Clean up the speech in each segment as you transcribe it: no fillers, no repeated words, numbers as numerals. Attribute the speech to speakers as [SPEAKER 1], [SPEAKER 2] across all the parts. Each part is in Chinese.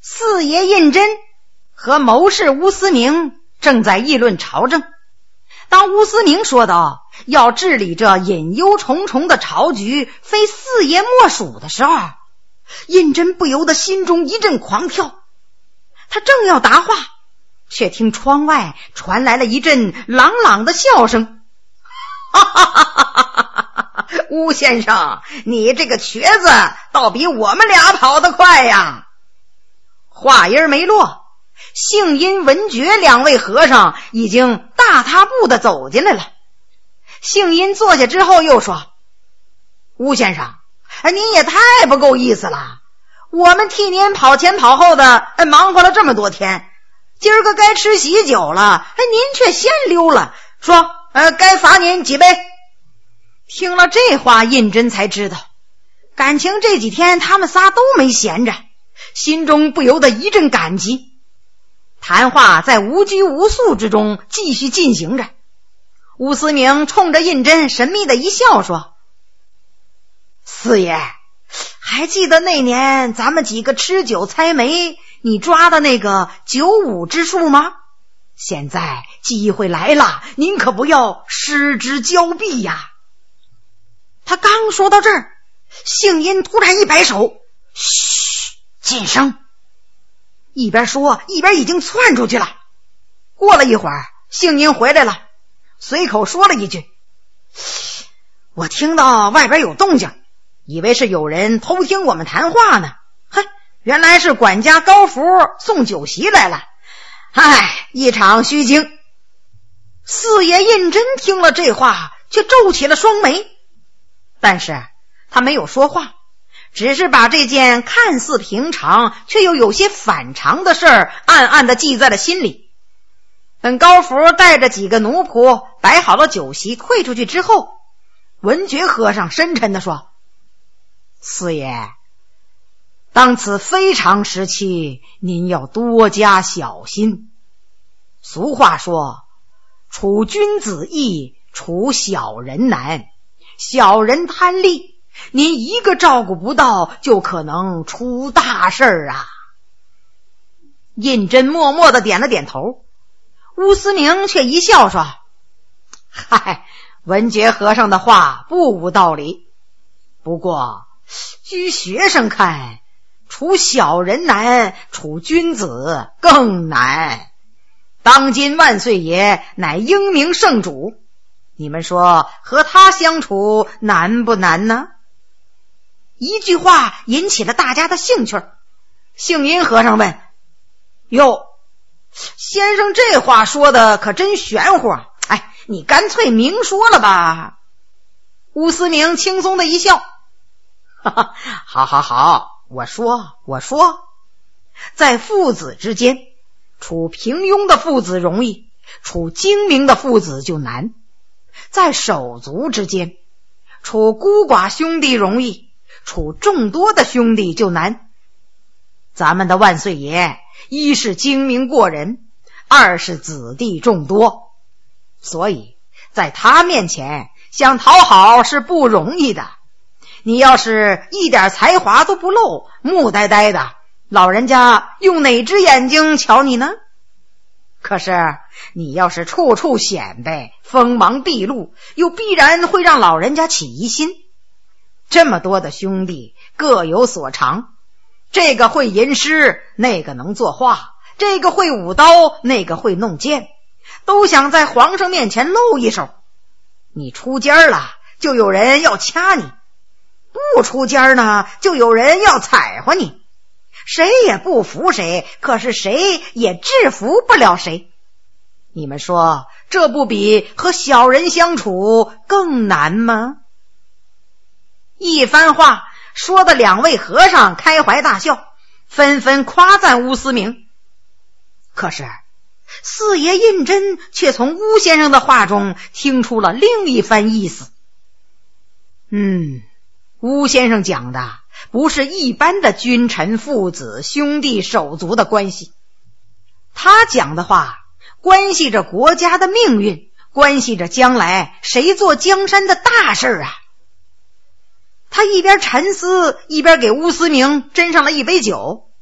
[SPEAKER 1] 四爷胤禛和谋士乌思明正在议论朝政。当乌思明说道要治理这隐忧重重的朝局非四爷莫属的时候，胤禛不由得心中一阵狂跳。他正要答话，却听窗外传来了一阵朗朗的笑声。哈哈哈哈哈！乌先生，你这个瘸子倒比我们俩跑得快呀！话音没落，姓殷文觉两位和尚已经大踏步地走进来了。姓殷坐下之后又说：乌先生，您也太不够意思了，我们替您跑前跑后的忙活了这么多天，今儿个该吃喜酒了，您却先溜了，说该罚您几杯。听了这话，胤禛才知道感情这几天他们仨都没闲着，心中不由得一阵感激。谈话在无拘无束之中继续进行着。乌思明冲着胤禛神秘的一笑说：四爷，还记得那年咱们几个吃酒猜谜你抓的那个95之数吗？现在机会来了，您可不要失之交臂呀。他刚说到这儿，姓殷突然一摆手：嘘，噤声。一边说一边已经窜出去了。过了一会儿，姓殷回来了，随口说了一句：我听到外边有动静，以为是有人偷听我们谈话呢。原来是管家高福送酒席来了。一场虚惊。四爷胤禛听了这话却皱起了双眉，但是他没有说话，只是把这件看似平常却又有些反常的事儿暗暗地记在了心里。等高福带着几个奴仆摆好了酒席退出去之后，文觉和尚深沉地说：四爷，当此非常时期，您要多加小心。俗话说，处君子易，处小人难。小人贪利，您一个照顾不到，就可能出大事啊。胤禛默默地点了点头。乌思明却一笑说：文觉和尚的话不无道理，不过据学生看，处小人难，处君子更难。当今万岁爷乃英明圣主，你们说和他相处难不难呢？一句话引起了大家的兴趣。姓殷和尚问：哟，先生这话说的可真玄乎啊，你干脆明说了吧。乌思明轻松的一笑：好，我说，在父子之间，处平庸的父子容易，处精明的父子就难；在手足之间，处孤寡兄弟容易，处众多的兄弟就难。咱们的万岁爷，一是精明过人，二是子弟众多，所以在他面前想讨好是不容易的。你要是一点才华都不露，木呆呆的，老人家用哪只眼睛瞧你呢？可是你要是处处显摆，锋芒毕露，又必然会让老人家起疑心。这么多的兄弟各有所长，这个会吟诗，那个能作画，这个会舞刀，那个会弄剑，都想在皇上面前露一手。你出尖了，就有人要掐你；不出尖呢，就有人要踩划你。谁也不服谁，可是谁也制服不了谁。你们说，这不比和小人相处更难吗？一番话说的两位和尚开怀大笑，纷纷夸赞乌思明。可是四爷胤禛却从乌先生的话中听出了另一番意思。乌先生讲的不是一般的君臣父子兄弟手足的关系，他讲的话关系着国家的命运，关系着将来谁做江山的大事啊。他一边沉思，一边给乌思明斟上了一杯酒。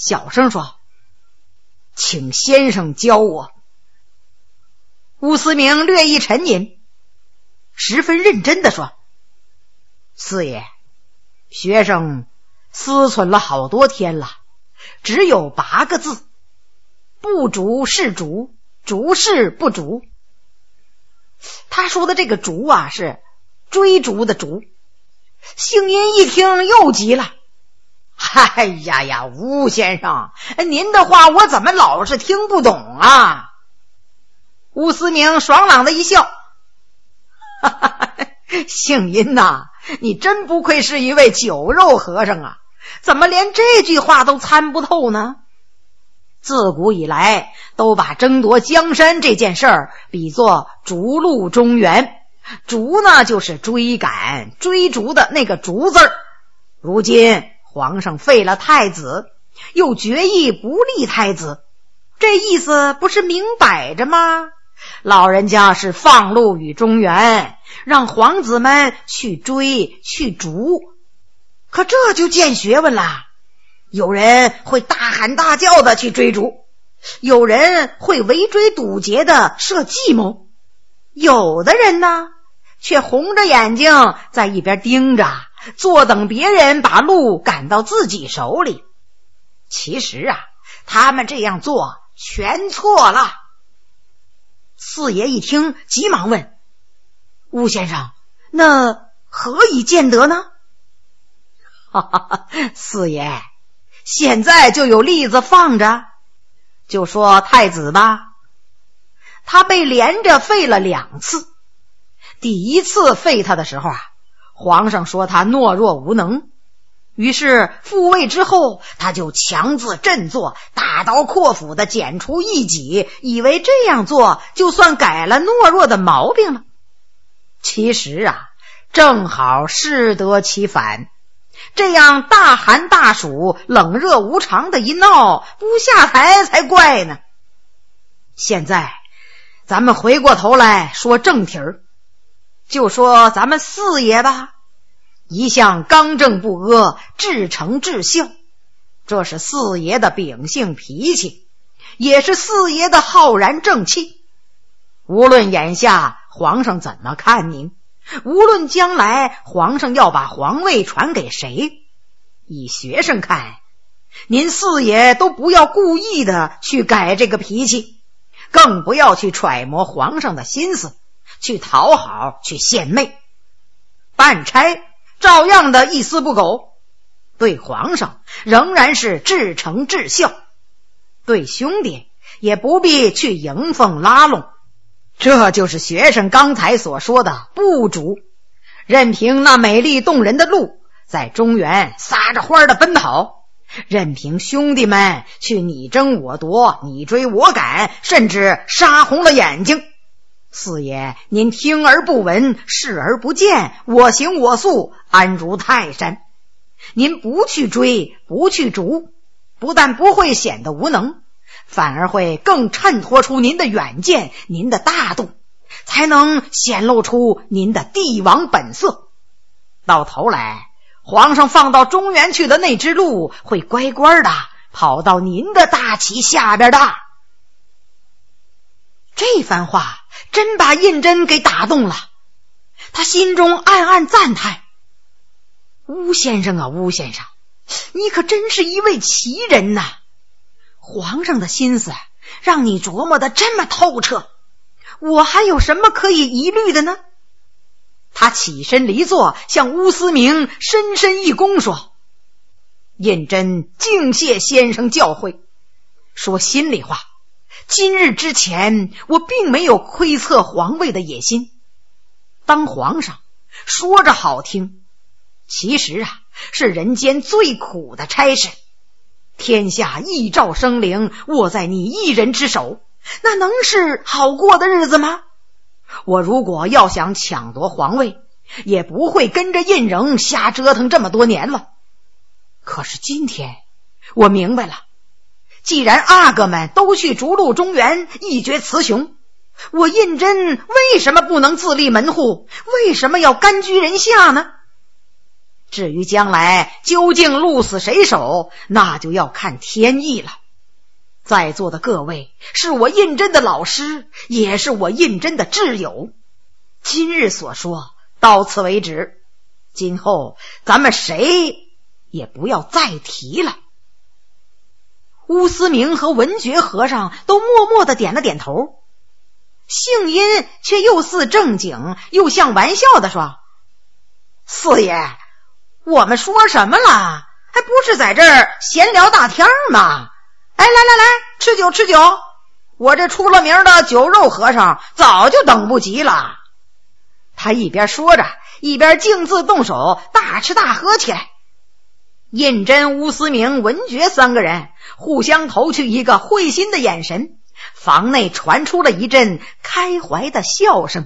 [SPEAKER 1] 小声说：“请先生教我。”乌思明略一沉吟，十分认真地说：“四爷，学生思忖了好多天了，只有8个字：不逐是逐，逐是不逐。”他说的这个逐啊，是追逐的逐。姓殷一听又急了：“哎呀呀，吴先生，您的话我怎么老是听不懂啊？”吴思明爽朗的一笑：“哈哈，姓殷呐，你真不愧是一位酒肉和尚啊，怎么连这句话都参不透呢？自古以来都把争夺江山这件事儿比作逐鹿中原，逐呢就是追赶追逐的那个逐字儿。如今皇上废了太子，又决意不立太子，这意思不是明摆着吗？老人家是放鹿于中原，让皇子们去追去逐。可这就见学问了，有人会大喊大叫的去追逐，有人会围追堵截的设计谋，有的人呢却红着眼睛在一边盯着，坐等别人把鹿赶到自己手里。其实啊，他们这样做全错了。四爷一听，急忙问：“吴先生，那何以见得呢？”哈哈哈，四爷，现在就有例子放着，就说太子吧，他被连着废了2次。第一次废他的时候啊，皇上说他懦弱无能，于是复位之后，他就强自振作，大刀阔斧地剪除异己，以为这样做就算改了懦弱的毛病了。其实啊，正好适得其反，这样大寒大暑冷热无常的一闹，不下台才怪呢。现在咱们回过头来说正题儿，就说咱们四爷吧，一向刚正不阿，至诚至孝，这是四爷的秉性脾气，也是四爷的浩然正气。无论眼下皇上怎么看您，无论将来皇上要把皇位传给谁，以学生看，您四爷都不要故意的去改这个脾气，更不要去揣摩皇上的心思，去讨好，去献媚。办差照样的一丝不苟，对皇上仍然是至诚至孝，对兄弟也不必去迎风拉拢。这就是学生刚才所说的不逐，任凭那美丽动人的鹿在中原撒着欢的奔跑，任凭兄弟们去你争我夺，你追我赶，甚至杀红了眼睛。四爷您听而不闻，视而不见，我行我素，安如泰山。您不去追，不去逐，不但不会显得无能，反而会更衬托出您的远见，您的大度，才能显露出您的帝王本色。到头来皇上放到中原去的那只鹿，会乖乖的跑到您的大旗下边的。这番话真把胤禛给打动了，他心中暗暗赞叹：乌先生啊，乌先生，你可真是一位奇人呐！皇上的心思让你琢磨得这么透彻，我还有什么可以疑虑的呢？他起身离座，向乌思明深深一躬，说：胤禛敬谢先生教诲。说心里话，今日之前我并没有窥测皇位的野心。当皇上说着好听，其实啊是人间最苦的差事。天下一兆生灵握在你一人之手，那能是好过的日子吗？我如果要想抢夺皇位，也不会跟着胤禛瞎折腾这么多年了。可是今天我明白了，既然阿哥们都去逐鹿中原，一决雌雄，我胤禛为什么不能自立门户？为什么要甘居人下呢？ 至于将来究竟鹿死谁手，那就要看天意了。在座的各位是我胤禛的老师，也是我胤禛的挚友，今日所说到此为止，今后咱们谁也不要再提了。乌思明和文觉和尚都默默地点了点头，姓殷却又似正经又像玩笑地说：四爷，我们说什么了？还不是在这儿闲聊大天吗？哎，来来来，吃酒吃酒，我这出了名的酒肉和尚早就等不及了。他一边说着，一边径自动手大吃大喝起来。胤禛、乌思明、文觉三个人互相投去一个会心的眼神，房内传出了一阵开怀的笑声。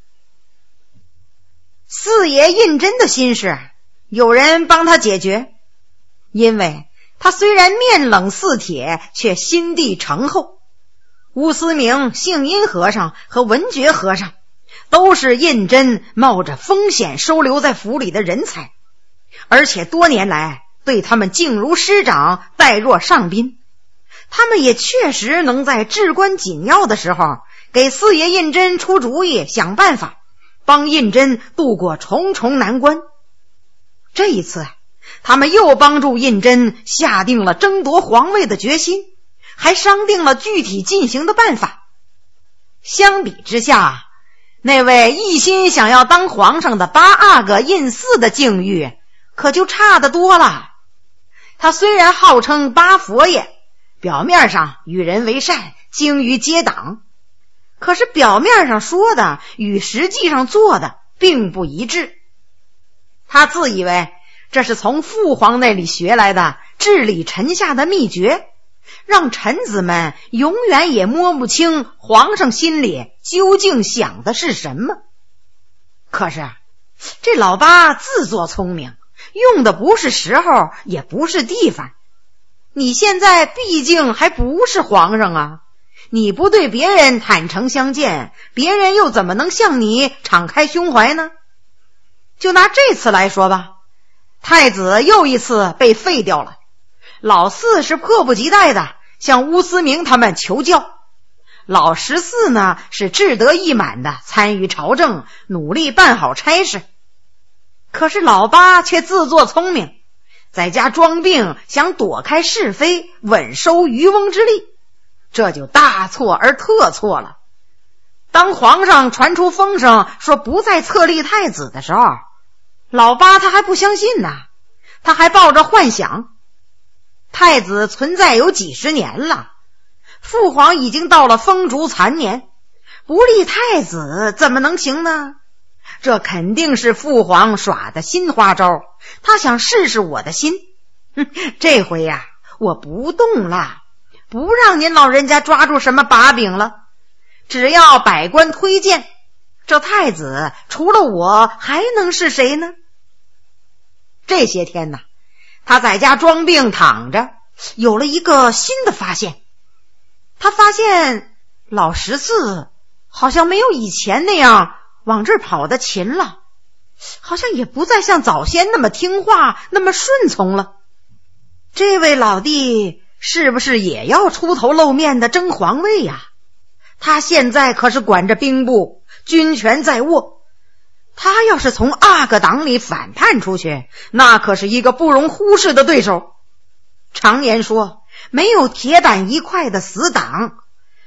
[SPEAKER 1] 四爷胤禛的心事有人帮他解决，因为他虽然面冷似铁，却心地诚厚。乌思明、姓殷和尚和文觉和尚都是胤禛冒着风险收留在府里的人才，而且多年来对他们敬如师长，待若上宾。他们也确实能在至关紧要的时候给四爷胤禛出主意，想办法帮胤禛度过重重难关。这一次他们又帮助胤禛下定了争夺皇位的决心，还商定了具体进行的办法。相比之下，那位一心想要当皇上的八阿哥胤祀的境遇可就差得多了。他虽然号称八佛爷，表面上与人为善，精于结党，可是表面上说的与实际上做的并不一致。他自以为这是从父皇那里学来的治理臣下的秘诀，让臣子们永远也摸不清皇上心里究竟想的是什么。可是这老八自作聪明，用的不是时候，也不是地方。你现在毕竟还不是皇上啊，你不对别人坦诚相见，别人又怎么能向你敞开胸怀呢？就拿这次来说吧，太子又一次被废掉了，老四是迫不及待的向乌思明他们求教，老14呢是志得意满的参与朝政，努力办好差事。可是老八却自作聪明，在家装病，想躲开是非，稳收渔翁之利，这就大错而特错了。当皇上传出风声说不再册立太子的时候，老八他还不相信呢，他还抱着幻想，太子存在有几十年了，父皇已经到了风烛残年，不立太子怎么能行呢？这肯定是父皇耍的新花招，他想试试我的心。这回呀，我不动了，不让您老人家抓住什么把柄了，只要百官推荐，这太子除了我还能是谁呢？这些天呢，他在家装病躺着，有了一个新的发现。他发现老14好像没有以前那样往这儿跑的勤了，好像也不再像早先那么听话，那么顺从了。这位老弟是不是也要出头露面的争皇位呀？他现在可是管着兵部，军权在握，他要是从阿哥党里反叛出去，那可是一个不容忽视的对手。常言说，没有铁板一块的死党。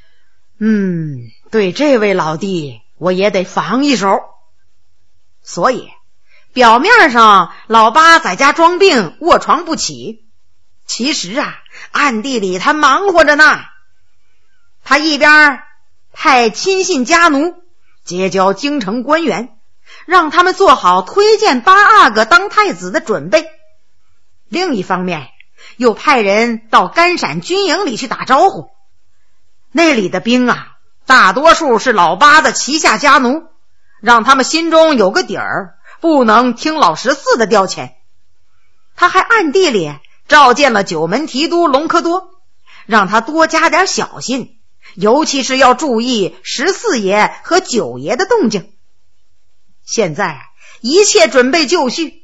[SPEAKER 1] 对这位老弟我也得防一手。所以表面上老八在家装病，卧床不起，其实啊，暗地里他忙活着呢。他一边派亲信家奴结交京城官员，让他们做好推荐八阿哥当太子的准备，另一方面又派人到甘陕军营里去打招呼。那里的兵啊，大多数是老八的旗下家奴，让他们心中有个底儿，不能听老14的调遣。他还暗地里召见了九门提督隆科多，让他多加点小心，尤其是要注意14爷和9爷的动静。现在一切准备就绪，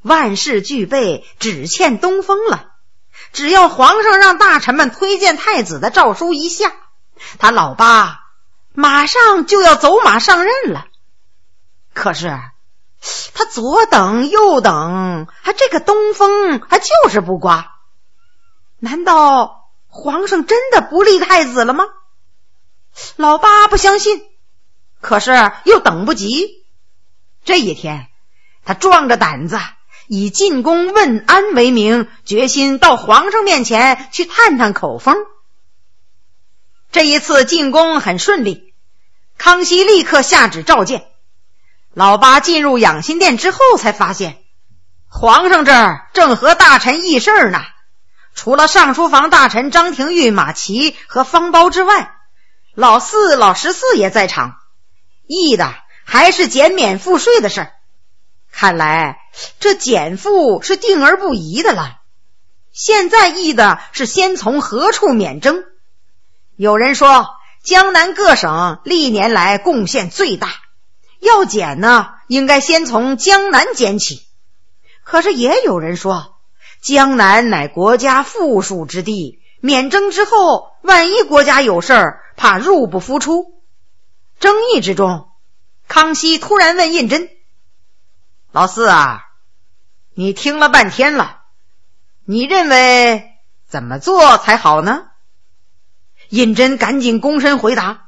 [SPEAKER 1] 万事俱备，只欠东风了。只要皇上让大臣们推荐太子的诏书一下，他老八马上就要走马上任了。可是他左等右等，这个东风还就是不刮。难道皇上真的不立太子了吗？老八不相信，可是又等不及。这一天，他壮着胆子以进宫问安为名，决心到皇上面前去探探口风。这一次进宫很顺利，康熙立刻下旨召见。老八进入养心殿之后，才发现皇上这儿正和大臣议事呢。除了上书房大臣张廷玉、马齐和方苞之外，老四、老14也在场，议的还是减免赋税的事儿。看来这减赋是定而不移的了。现在议的是先从何处免征。有人说江南各省历年来贡献最大，要减呢，应该先从江南减起。可是也有人说江南乃国家富庶之地，免征之后，万一国家有事儿，怕入不敷出。争议之中，康熙突然问胤禛：老四啊，你听了半天了，你认为怎么做才好呢？胤禛赶紧躬身回答：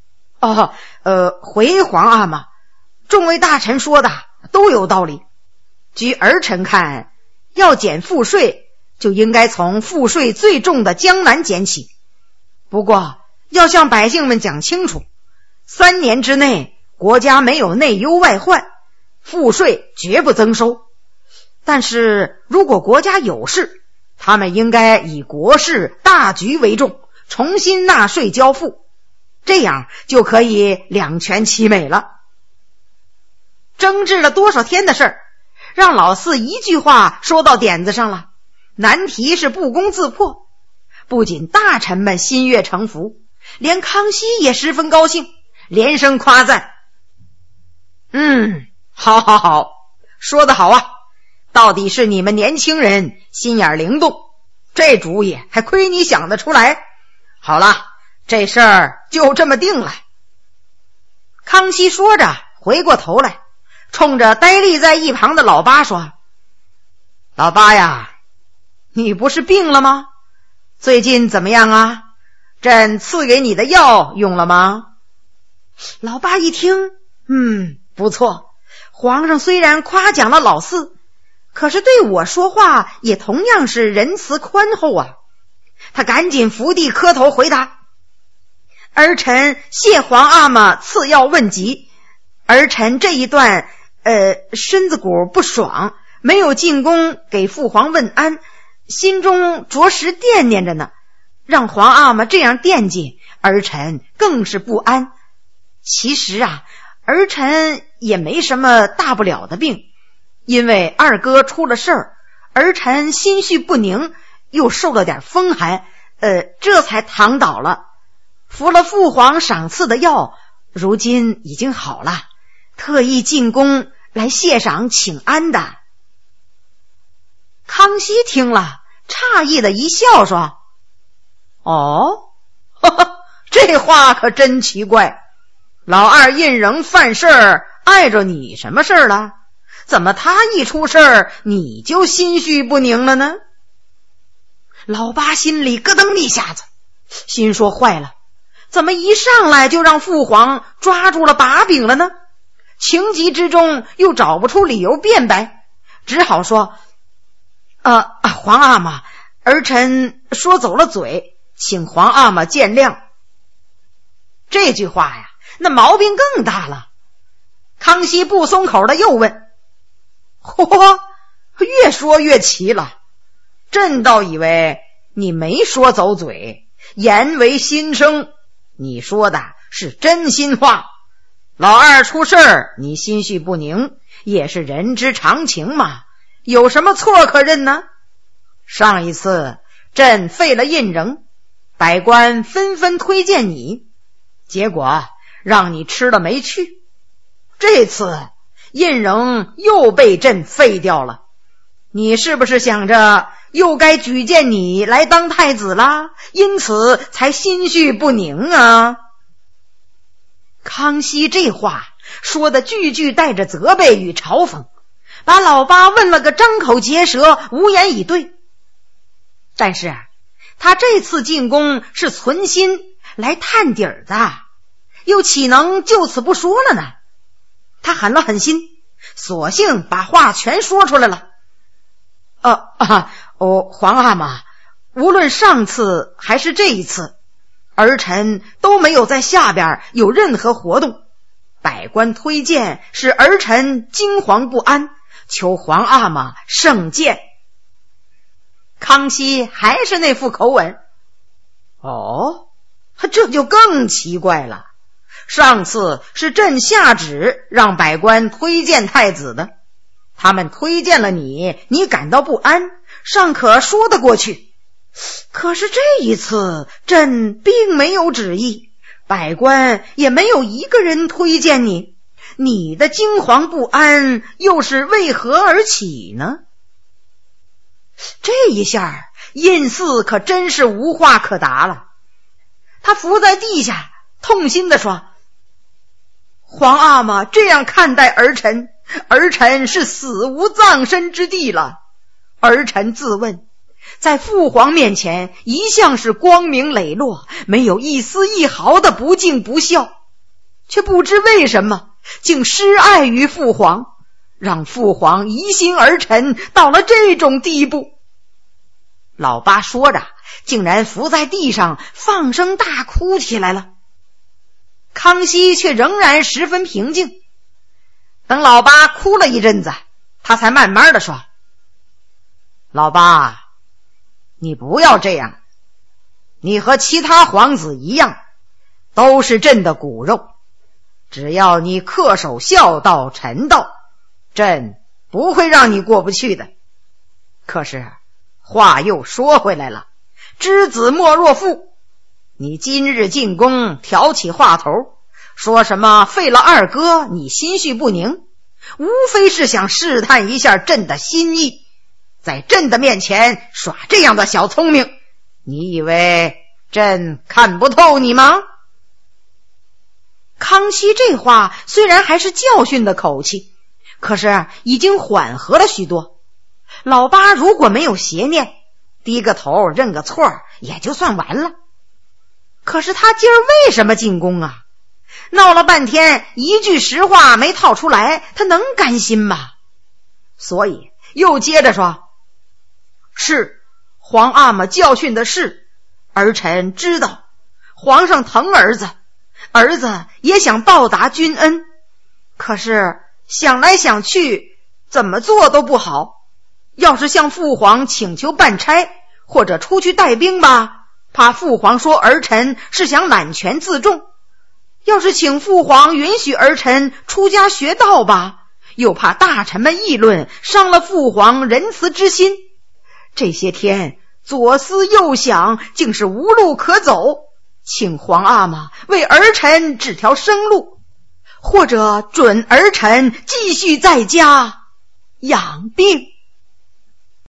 [SPEAKER 1] 回皇阿玛，众位大臣说的都有道理。据儿臣看，要减赋税，就应该从赋税最重的江南减起。不过要向百姓们讲清楚，3年之内国家没有内忧外患，赋税绝不增收。但是如果国家有事，他们应该以国事大局为重，重新纳税交赋，这样就可以两全其美了。争执了多少天的事儿，让老四一句话说到点子上了，难题是不攻自破。不仅大臣们心悦诚服，连康熙也十分高兴，连声夸赞：好，说得好啊，到底是你们年轻人心眼灵动，这主意还亏你想得出来。好了，这事儿就这么定了。康熙说着回过头来，冲着呆立在一旁的老八说：老八呀，你不是病了吗？最近怎么样啊？朕赐给你的药用了吗？老八一听，不错，皇上虽然夸奖了老四，可是对我说话也同样是仁慈宽厚啊。他赶紧伏地磕头回答：儿臣谢皇阿玛赐药问疾，儿臣这一段身子骨不爽，没有进宫给父皇问安，心中着实惦念着呢，让皇阿玛这样惦记，儿臣更是不安。其实啊，儿臣也没什么大不了的病，因为二哥出了事儿，儿臣心绪不宁，又受了点风寒，这才躺倒了。服了父皇赏赐的药，如今已经好了，特意进宫来谢赏请安的。康熙听了，诧异的一笑说：这话可真奇怪，老二胤禛犯事儿，碍着你什么事儿了？怎么他一出事儿，你就心绪不宁了呢？老八心里咯噔一下子，心说坏了，怎么一上来就让父皇抓住了把柄了呢？情急之中又找不出理由辩白，只好说：皇阿玛，儿臣说走了嘴，请皇阿玛见谅。这句话呀，那毛病更大了。康熙不松口的又问：越说越奇了，朕倒以为你没说走嘴，言为心声，你说的是真心话。老二出事儿，你心绪不宁，也是人之常情嘛，有什么错可认呢？上一次朕废了胤禛，百官纷纷推荐你，结果让你吃了没趣。这次胤禛又被朕废掉了， 你是不是想着又该举荐你来当太子了，因此才心绪不宁啊？康熙这话说的句句带着责备与嘲讽，把老八问了个张口结舌，无言以对。但是他这次进宫是存心来探底儿的，又岂能就此不说了呢？他狠了狠心，索性把话全说出来了。皇阿玛，无论上次还是这一次，儿臣都没有在下边有任何活动，百官推荐使儿臣惊惶不安，求皇阿玛圣鉴。康熙还是那副口吻。这就更奇怪了，上次是朕下旨让百官推荐太子的，他们推荐了你，你感到不安，尚可说得过去。可是这一次朕并没有旨意，百官也没有一个人推荐你，你的惊惶不安又是为何而起呢？这一下胤祀可真是无话可答了。他伏在地下痛心地说，皇阿玛这样看待儿臣，儿臣是死无葬身之地了。儿臣自问，在父皇面前一向是光明磊落，没有一丝一毫的不敬不孝，却不知为什么竟失爱于父皇，让父皇疑心儿臣到了这种地步。老八说着，竟然伏在地上放声大哭起来了。康熙却仍然十分平静，等老八哭了一阵子，他才慢慢地说，老八，你不要这样，你和其他皇子一样，都是朕的骨肉，只要你恪守孝道臣道，朕不会让你过不去的。可是话又说回来了，知子莫若父，你今日进宫挑起话头，说什么废了二哥你心绪不宁，无非是想试探一下朕的心意，在朕的面前耍这样的小聪明，你以为朕看不透你吗？康熙这话虽然还是教训的口气，可是已经缓和了许多。老八如果没有邪念，低个头认个错也就算完了。可是他今儿为什么进宫啊？闹了半天一句实话没套出来，他能甘心吗？所以又接着说，是皇阿玛教训的是，儿臣知道皇上疼儿子，儿子也想报答君恩，可是想来想去怎么做都不好，要是向父皇请求办差或者出去带兵吧，怕父皇说儿臣是想揽权自重，要是请父皇允许儿臣出家学道吧，又怕大臣们议论，伤了父皇仁慈之心。这些天左思右想，竟是无路可走，请皇阿玛为儿臣指条生路，或者准儿臣继续在家养病。